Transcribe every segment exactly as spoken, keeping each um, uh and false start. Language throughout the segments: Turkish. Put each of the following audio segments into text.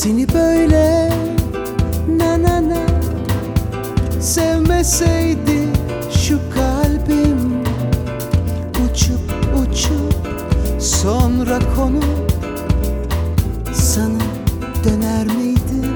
Seni böyle na na na sevmeseydi şu kalbim, uçup uçup sonra konup sana döner miydim?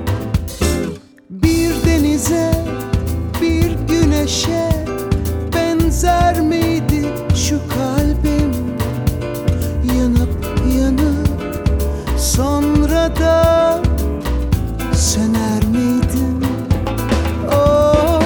Bir denize, bir güneşe benzer miydi şu kalbim? Yanıp yanıp sonra da söner miydim? Of,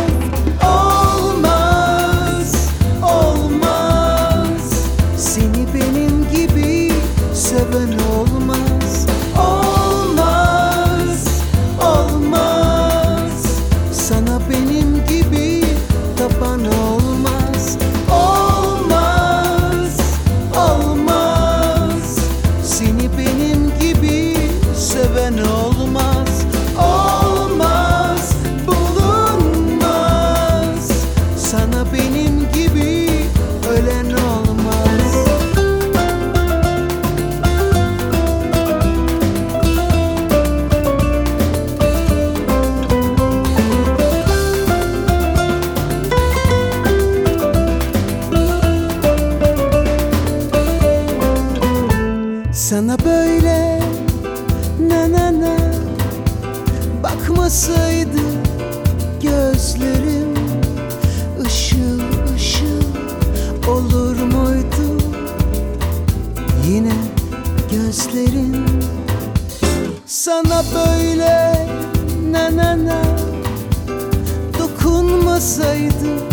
olmaz, olmaz, seni benim gibi seven olmaz. Olmaz, olmaz, sana benim gibi tapan olmaz. Olmaz, olmaz, seni benim gibi seven olmaz. Olmaz, bulunmaz, sana benim gibi ölen olmaz. Sana böyle na na na bakmasaydı gözlerim, ışıl ışıl olur muydu yine gözlerin? Sana böyle na na na dokunmasaydı